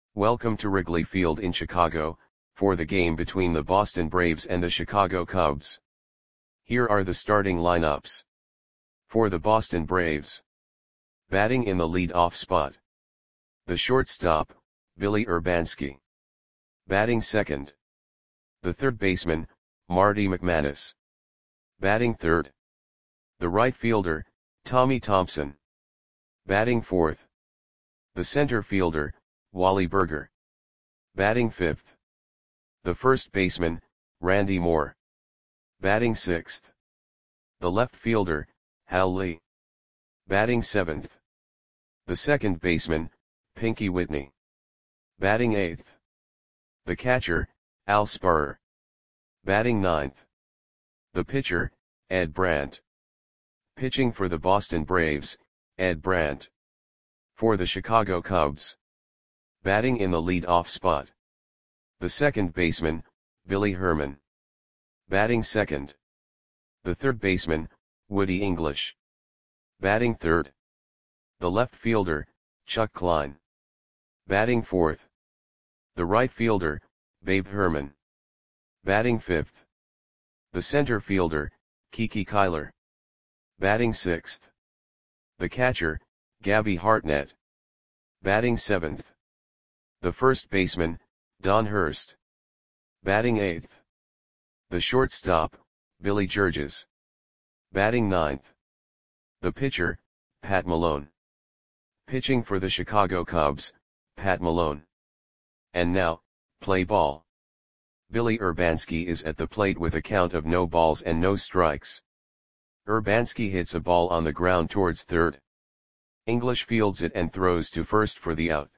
Welcome to Wrigley Field in Chicago, for the game between the Boston Braves and the Chicago Cubs. Here are the starting lineups. For the Boston Braves. Batting in the lead-off spot. The shortstop, Billy Urbanski. Batting second. The third baseman, Marty McManus. Batting third. The right fielder, Tommy Thompson. Batting fourth. The center fielder, Wally Burger. Batting fifth. The first baseman, Randy Moore. Batting sixth. The left fielder, Hal Lee. Batting seventh. The second baseman, Pinky Whitney. Batting eighth. The catcher, Al Sparrer. Batting ninth. The pitcher, Ed Brandt. Pitching for the Boston Braves, Ed Brandt. For the Chicago Cubs. Batting in the lead-off spot. The second baseman, Billy Herman. Batting second. The third baseman, Woody English. Batting third. The left fielder, Chuck Klein. Batting fourth. The right fielder, Babe Herman. Batting fifth. The center fielder, Kiki Kyler. Batting sixth. The catcher, Gabby Hartnett. Batting seventh. The first baseman, Don Hurst. Batting eighth. The shortstop, Billy Georges. Batting ninth. The pitcher, Pat Malone. Pitching for the Chicago Cubs, Pat Malone. And now, play ball. Billy Urbanski is at the plate with a count of no balls and no strikes. Urbanski hits a ball on the ground towards third. English fields it and throws to first for the out.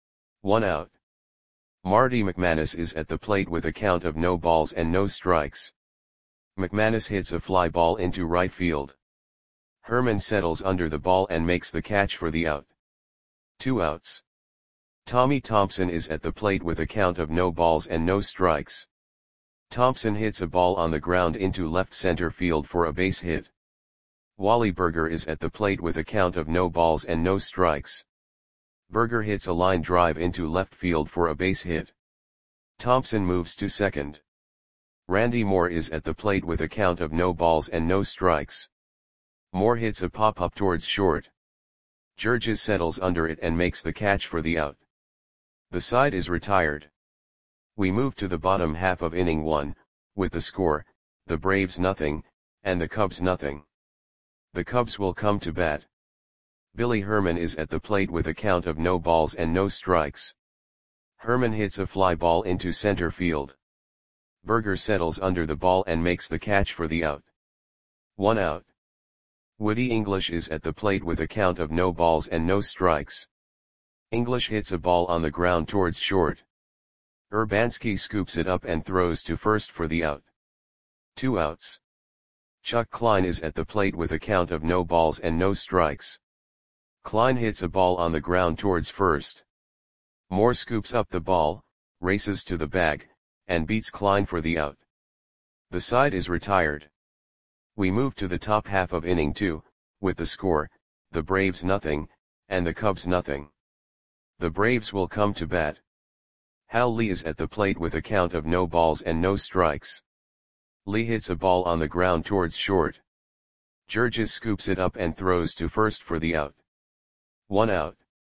1 out. Marty McManus is at the plate with a count of no balls and no strikes. McManus hits a fly ball into right field. Herman settles under the ball and makes the catch for the out. 2 outs. Tommy Thompson is at the plate with a count of no balls and no strikes. Thompson hits a ball on the ground into left center field for a base hit. Wally Burger is at the plate with a count of no balls and no strikes. Burger hits a line drive into left field for a base hit. Thompson moves to second. Randy Moore is at the plate with a count of no balls and no strikes. Moore hits a pop-up towards short. Georges settles under it and makes the catch for the out. The side is retired. We move to the bottom half of inning 1, with the score, the Braves nothing, and the Cubs nothing. The Cubs will come to bat. Billy Herman is at the plate with a count of no balls and no strikes. Herman hits a fly ball into center field. Burger settles under the ball and makes the catch for the out. 1 out. Woody English is at the plate with a count of no balls and no strikes. English hits a ball on the ground towards short. Urbanski scoops it up and throws to first for the out. 2 outs. Chuck Klein is at the plate with a count of no balls and no strikes. Klein hits a ball on the ground towards first. Moore scoops up the ball, races to the bag, and beats Klein for the out. The side is retired. We move to the top half of inning 2, with the score, the Braves nothing, and the Cubs nothing. The Braves will come to bat. Hal Lee is at the plate with a count of no balls and no strikes. Lee hits a ball on the ground towards short. Georges scoops it up and throws to first for the out. 1 out.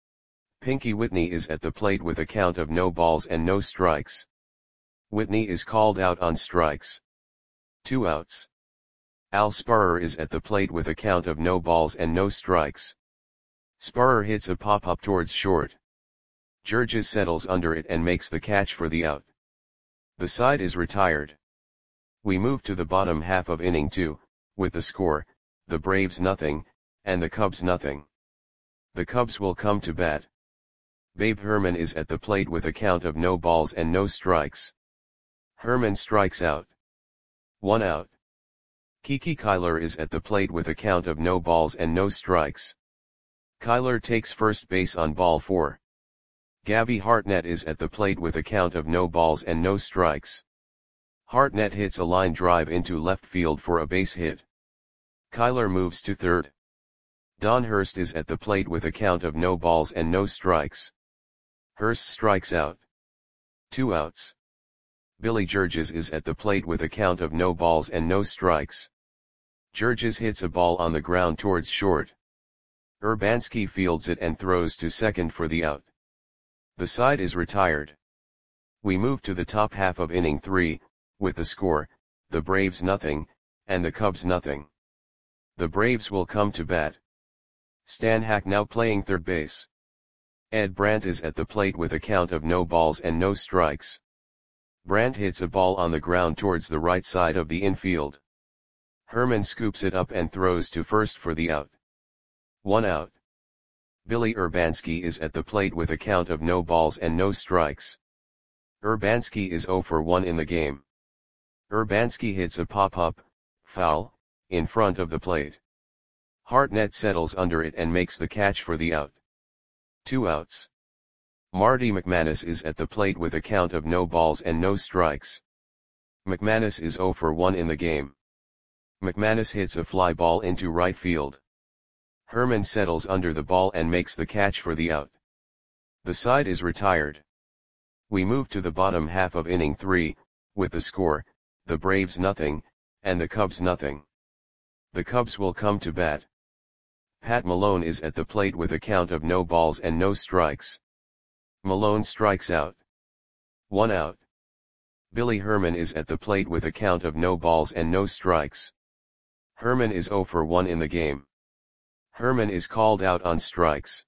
Pinky Whitney is at the plate with a count of no balls and no strikes. Whitney is called out on strikes. 2 outs. Al Sparrer is at the plate with a count of no balls and no strikes. Sparrer hits a pop-up towards short. Georges settles under it and makes the catch for the out. The side is retired. We move to the bottom half of inning 2, with the score, the Braves nothing, and the Cubs nothing. The Cubs will come to bat. Babe Herman is at the plate with a count of no balls and no strikes. Herman strikes out. 1 out. Kiki Kyler is at the plate with a count of no balls and no strikes. Kyler takes first base on ball 4. Gabby Hartnett is at the plate with a count of no balls and no strikes. Hartnett hits a line drive into left field for a base hit. Kyler moves to third. Don Hurst is at the plate with a count of no balls and no strikes. Hurst strikes out. 2 outs. Billy Georges is at the plate with a count of no balls and no strikes. Georges hits a ball on the ground towards short. Urbanski fields it and throws to second for the out. The side is retired. We move to the top half of inning 3, with the score, the Braves nothing, and the Cubs nothing. The Braves will come to bat. Stan Hack now playing third base. Ed Brandt is at the plate with a count of no balls and no strikes. Brandt hits a ball on the ground towards the right side of the infield. Herman scoops it up and throws to first for the out. 1 out. Billy Urbanski is at the plate with a count of no balls and no strikes. Urbanski is 0 for 1 in the game. Urbanski hits a pop-up, foul, in front of the plate. Hartnett settles under it and makes the catch for the out. 2 outs. Marty McManus is at the plate with a count of no balls and no strikes. McManus is 0 for 1 in the game. McManus hits a fly ball into right field. Herman settles under the ball and makes the catch for the out. The side is retired. We move to the bottom half of inning 3, with the score, the Braves nothing, and the Cubs nothing. The Cubs will come to bat. Pat Malone is at the plate with a count of no balls and no strikes. Malone strikes out. 1 out. Billy Herman is at the plate with a count of no balls and no strikes. Herman is 0 for 1 in the game. Herman is called out on strikes.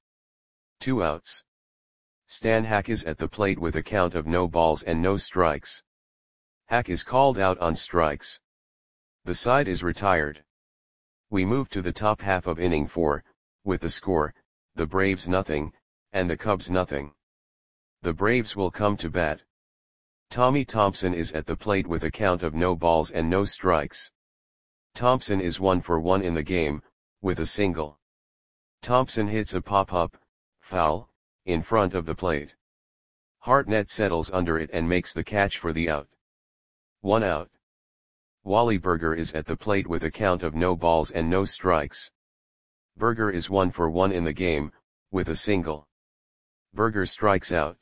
2 outs. Stan Hack is at the plate with a count of no balls and no strikes. Hack is called out on strikes. The side is retired. We move to the top half of inning 4, with the score, the Braves nothing, and the Cubs nothing. The Braves will come to bat. Tommy Thompson is at the plate with a count of no balls and no strikes. Thompson is 1 for 1 in the game, with a single. Thompson hits a pop-up, foul, in front of the plate. Hartnett settles under it and makes the catch for the out. 1 out. Wally Berger is at the plate with a count of no balls and no strikes. Berger is 1 for 1 in the game, with a single. Berger strikes out.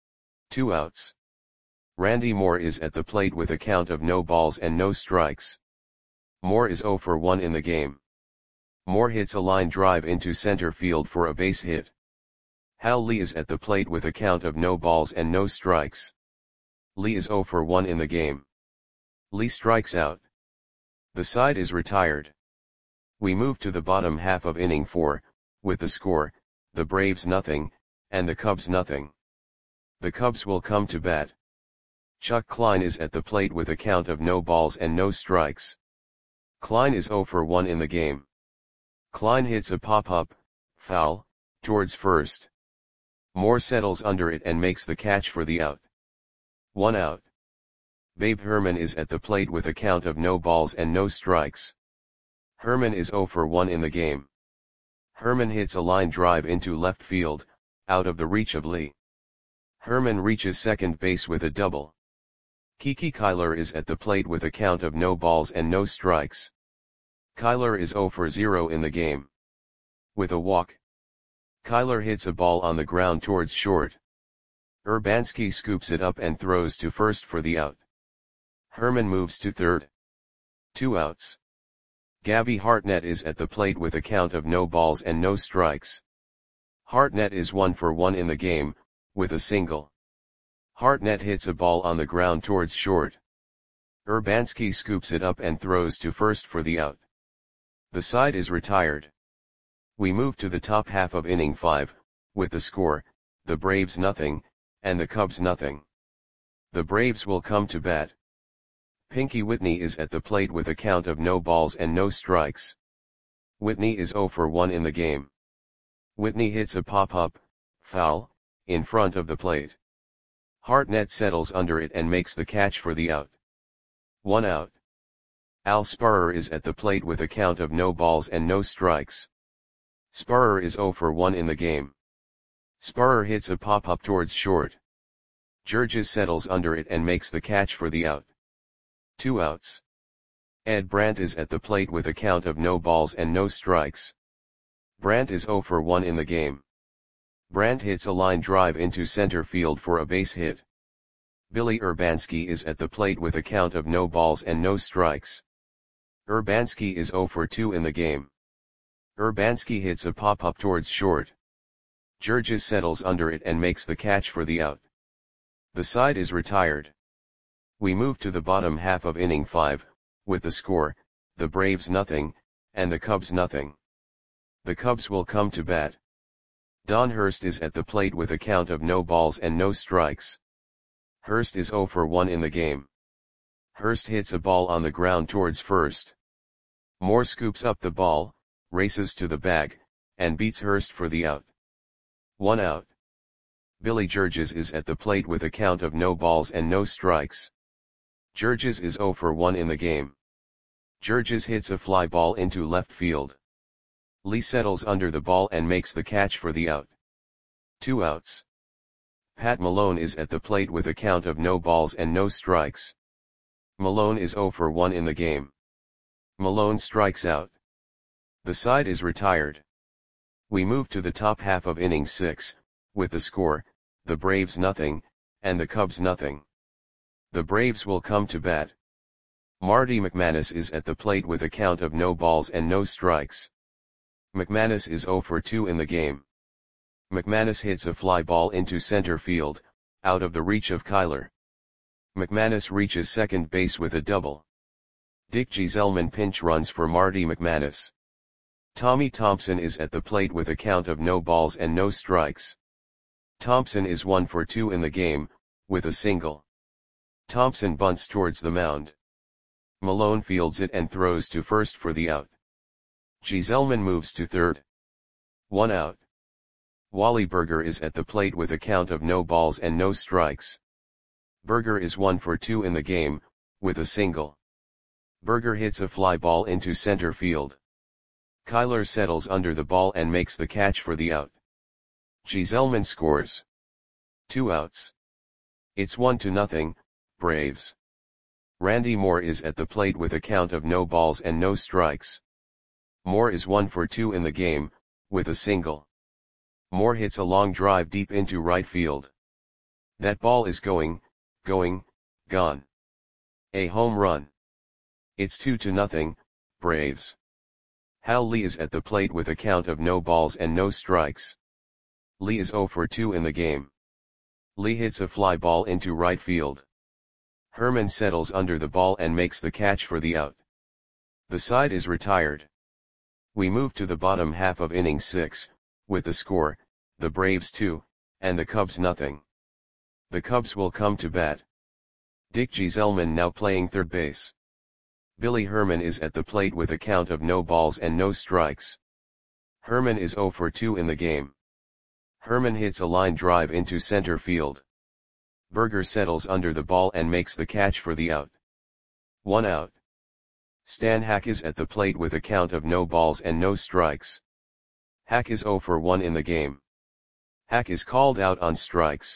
2 outs. Randy Moore is at the plate with a count of no balls and no strikes. Moore is 0 for 1 in the game. Moore hits a line drive into center field for a base hit. Hal Lee is at the plate with a count of no balls and no strikes. Lee is 0 for 1 in the game. Lee strikes out. The side is retired. We move to the bottom half of inning 4, with the score, the Braves nothing, and the Cubs nothing. The Cubs will come to bat. Chuck Klein is at the plate with a count of no balls and no strikes. Klein is 0 for 1 in the game. Klein hits a pop-up, foul, towards first. Moore settles under it and makes the catch for the out. 1 out. Babe Herman is at the plate with a count of no balls and no strikes. Herman is 0 for 1 in the game. Herman hits a line drive into left field, out of the reach of Lee. Herman reaches second base with a double. Kiki Kyler is at the plate with a count of no balls and no strikes. Kyler is 0 for 0 in the game. With a walk. Kyler hits a ball on the ground towards short. Urbanski scoops it up and throws to first for the out. Herman moves to third. 2 outs. Gabby Hartnett is at the plate with a count of no balls and no strikes. Hartnett is 1 for 1 in the game, with a single. Hartnett hits a ball on the ground towards short. Urbanski scoops it up and throws to first for the out. The side is retired. We move to the top half of inning 5, with the score, the Braves nothing, and the Cubs nothing. The Braves will come to bat. Pinky Whitney is at the plate with a count of no balls and no strikes. Whitney is 0 for 1 in the game. Whitney hits a pop-up, foul, in front of the plate. Hartnett settles under it and makes the catch for the out. 1 out. Al Sparrer is at the plate with a count of no balls and no strikes. Sparrer is 0 for 1 in the game. Sparrer hits a pop-up towards short. Georges settles under it and makes the catch for the out. 2 outs. Ed Brandt is at the plate with a count of no balls and no strikes. Brandt is 0 for 1 in the game. Brandt hits a line drive into center field for a base hit. Billy Urbanski is at the plate with a count of no balls and no strikes. Urbanski is 0 for 2 in the game. Urbanski hits a pop-up towards short. Georges settles under it and makes the catch for the out. The side is retired. We move to the bottom half of inning 5, with the score, the Braves nothing, and the Cubs nothing. The Cubs will come to bat. Don Hurst is at the plate with a count of no balls and no strikes. Hurst is 0 for 1 in the game. Hurst hits a ball on the ground towards first. Moore scoops up the ball, races to the bag, and beats Hurst for the out. 1 out. Billy Georges is at the plate with a count of no balls and no strikes. Georges is 0 for 1 in the game. Georges hits a fly ball into left field. Lee settles under the ball and makes the catch for the out. 2 outs. Pat Malone is at the plate with a count of no balls and no strikes. Malone is 0 for 1 in the game. Malone strikes out. The side is retired. We move to the top half of inning 6, with the score, the Braves nothing, and the Cubs nothing. The Braves will come to bat. Marty McManus is at the plate with a count of no balls and no strikes. McManus is 0 for 2 in the game. McManus hits a fly ball into center field, out of the reach of Kyler. McManus reaches second base with a double. Dick Gieselman pinch runs for Marty McManus. Tommy Thompson is at the plate with a count of no balls and no strikes. Thompson is 1 for 2 in the game, with a single. Thompson bunts towards the mound. Malone fields it and throws to first for the out. Gieselman moves to third. 1 out. Wally Berger is at the plate with a count of no balls and no strikes. Berger is 1 for 2 in the game, with a single. Berger hits a fly ball into center field. Kyler settles under the ball and makes the catch for the out. Gieselman scores. 2 outs. It's 1-0, Braves. Randy Moore is at the plate with a count of no balls and no strikes. Moore is 1 for 2 in the game, with a single. Moore hits a long drive deep into right field. That ball is gone. A home run. It's 2-0, Braves. Hal Lee is at the plate with a count of no balls and no strikes. Lee is 0 for 2 in the game. Lee hits a fly ball into right field. Herman settles under the ball and makes the catch for the out. The side is retired. We move to the bottom half of inning 6, with the score, the Braves 2, and the Cubs nothing. The Cubs will come to bat. Dick Gieselman now playing third base. Billy Herman is at the plate with a count of no balls and no strikes. Herman is 0 for 2 in the game. Herman hits a line drive into center field. Berger settles under the ball and makes the catch for the out. 1 out. Stan Hack is at the plate with a count of no balls and no strikes. Hack is 0 for 1 in the game. Hack is called out on strikes.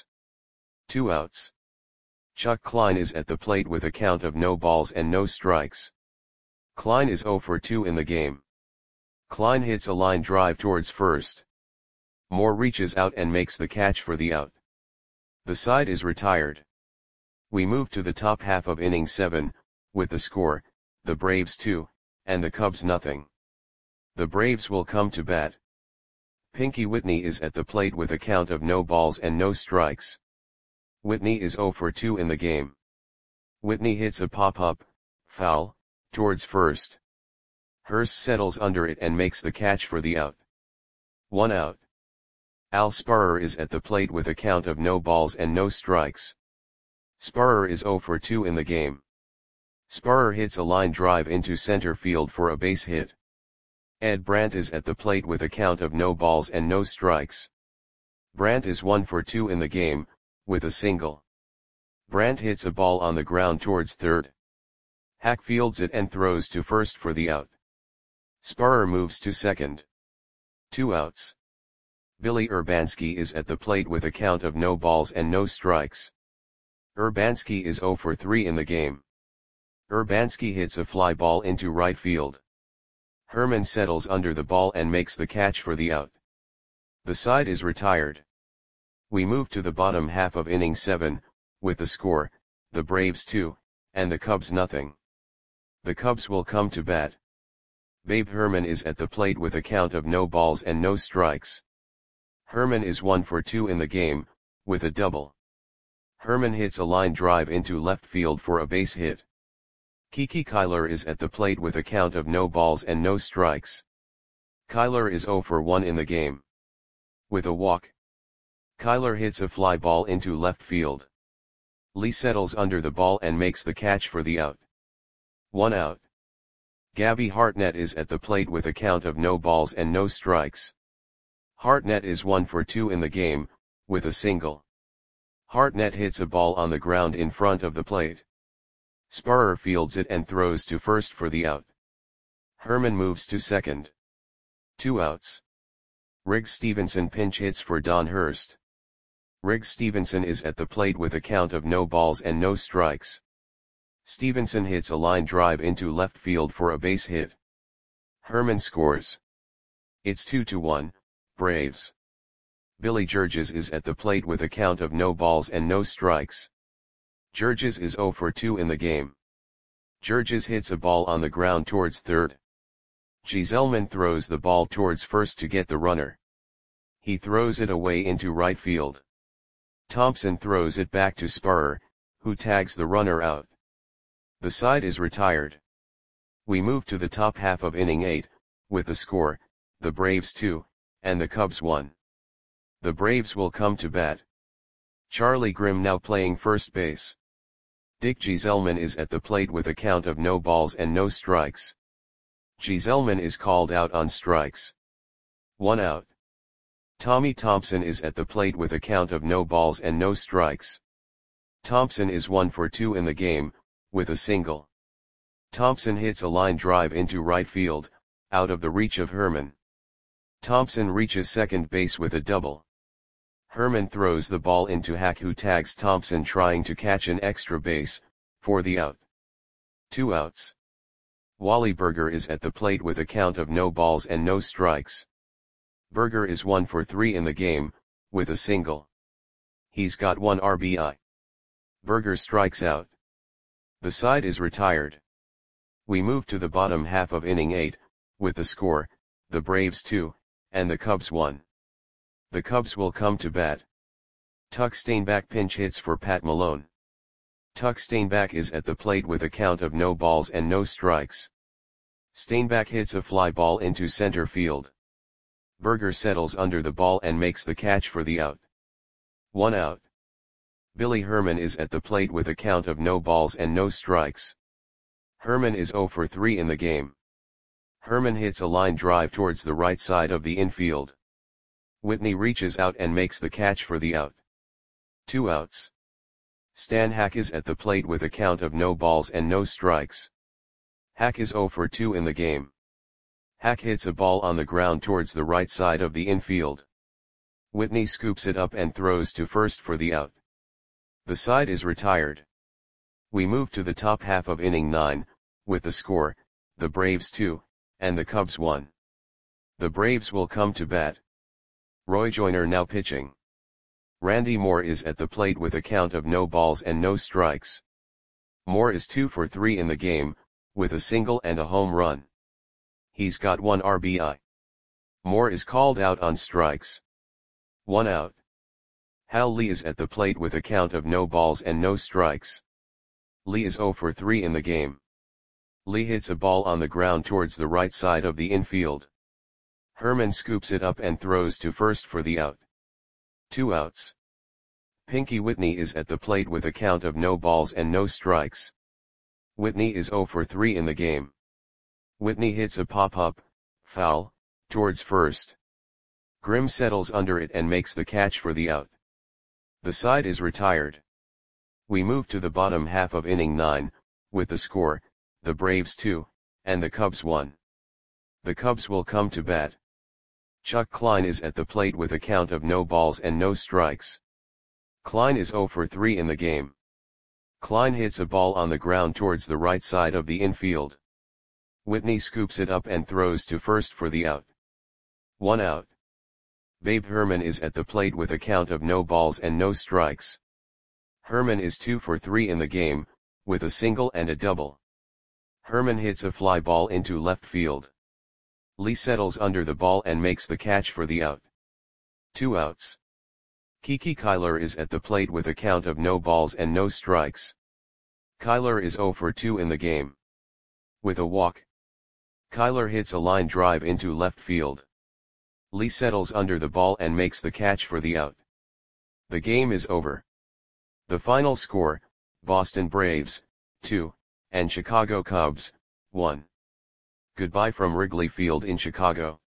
2 outs. Chuck Klein is at the plate with a count of no balls and no strikes. Klein is 0 for 2 in the game. Klein hits a line drive towards first. Moore reaches out and makes the catch for the out. The side is retired. We move to the top half of inning 7, with the score, the Braves 2, and the Cubs nothing. The Braves will come to bat. Pinky Whitney is at the plate with a count of no balls and no strikes. Whitney is 0 for 2 in the game. Whitney hits a pop-up, foul, towards first. Hurst settles under it and makes the catch for the out. 1 out. Al Sparrer is at the plate with a count of no balls and no strikes. Sparrer is 0 for 2 in the game. Sparrer hits a line drive into center field for a base hit. Ed Brandt is at the plate with a count of no balls and no strikes. Brandt is 1 for 2 in the game, with a single. Brandt hits a ball on the ground towards third. Hack fields it and throws to first for the out. Sparrer moves to second. 2 outs. Billy Urbanski is at the plate with a count of no balls and no strikes. Urbanski is 0 for 3 in the game. Urbanski hits a fly ball into right field. Herman settles under the ball and makes the catch for the out. The side is retired. We move to the bottom half of inning 7, with the score, the Braves 2, and the Cubs nothing. The Cubs will come to bat. Babe Herman is at the plate with a count of no balls and no strikes. Herman is 1 for 2 in the game, with a double. Herman hits a line drive into left field for a base hit. Kiki Kyler is at the plate with a count of no balls and no strikes. Kyler is 0 for 1 in the game. With a walk. Kyler hits a fly ball into left field. Lee settles under the ball and makes the catch for the out. 1 out. Gabby Hartnett is at the plate with a count of no balls and no strikes. Hartnett is 1 for 2 in the game, with a single. Hartnett hits a ball on the ground in front of the plate. Spurrier fields it and throws to first for the out. Herman moves to second. 2 outs. Riggs Stevenson pinch hits for Don Hurst. Riggs Stevenson is at the plate with a count of no balls and no strikes. Stevenson hits a line drive into left field for a base hit. Herman scores. It's 2-1, Braves. Billy Georges is at the plate with a count of no balls and no strikes. Georges is 0 for 2 in the game. Georges hits a ball on the ground towards third. Giselman throws the ball towards first to get the runner. He throws it away into right field. Thompson throws it back to Spurrier, who tags the runner out. The side is retired. We move to the top half of inning 8, with the score, the Braves 2, and the Cubs 1. The Braves will come to bat. Charlie Grimm now playing first base. Dick Giselman is at the plate with a count of no balls and no strikes. Giselman is called out on strikes. 1 out. Tommy Thompson is at the plate with a count of no balls and no strikes. Thompson is 1 for 2 in the game, with a single. Thompson hits a line drive into right field, out of the reach of Herman. Thompson reaches second base with a double. Herman throws the ball into Hack, who tags Thompson trying to catch an extra base, for the out. 2 outs. Wally Burger is at the plate with a count of no balls and no strikes. Burger is 1 for 3 in the game, with a single. He's got 1 RBI. Burger strikes out. The side is retired. We move to the bottom half of inning 8, with the score, the Braves 2, and the Cubs 1. The Cubs will come to bat. Tuck Steinbach pinch hits for Pat Malone. Tuck Steinbach is at the plate with a count of no balls and no strikes. Steinbach hits a fly ball into center field. Burger settles under the ball and makes the catch for the out. 1 out. Billy Herman is at the plate with a count of no balls and no strikes. Herman is 0 for 3 in the game. Herman hits a line drive towards the right side of the infield. Whitney reaches out and makes the catch for the out. 2 outs. Stan Hack is at the plate with a count of no balls and no strikes. Hack is 0 for 2 in the game. Hack hits a ball on the ground towards the right side of the infield. Whitney scoops it up and throws to first for the out. The side is retired. We move to the top half of inning 9, with the score, the Braves 2, and the Cubs 1. The Braves will come to bat. Roy Joyner now pitching. Randy Moore is at the plate with a count of no balls and no strikes. Moore is 2 for 3 in the game, with a single and a home run. He's got 1 RBI. Moore is called out on strikes. 1 out. Hal Lee is at the plate with a count of no balls and no strikes. Lee is 0 for 3 in the game. Lee hits a ball on the ground towards the right side of the infield. Herman scoops it up and throws to first for the out. 2 outs. Pinky Whitney is at the plate with a count of no balls and no strikes. Whitney is 0 for 3 in the game. Whitney hits a pop-up, foul, towards first. Grimm settles under it and makes the catch for the out. The side is retired. We move to the bottom half of inning 9, with the score, the Braves 2, and the Cubs 1. The Cubs will come to bat. Chuck Klein is at the plate with a count of no balls and no strikes. Klein is 0 for 3 in the game. Klein hits a ball on the ground towards the right side of the infield. Whitney scoops it up and throws to first for the out. 1 out. Babe Herman is at the plate with a count of no balls and no strikes. Herman is 2 for 3 in the game, with a single and a double. Herman hits a fly ball into left field. Lee settles under the ball and makes the catch for the out. 2 outs. Kiki Kyler is at the plate with a count of no balls and no strikes. Kyler is 0 for 2 in the game. With a walk. Kyler hits a line drive into left field. Lee settles under the ball and makes the catch for the out. The game is over. The final score, Boston Braves, 2, and Chicago Cubs, 1. Goodbye from Wrigley Field in Chicago.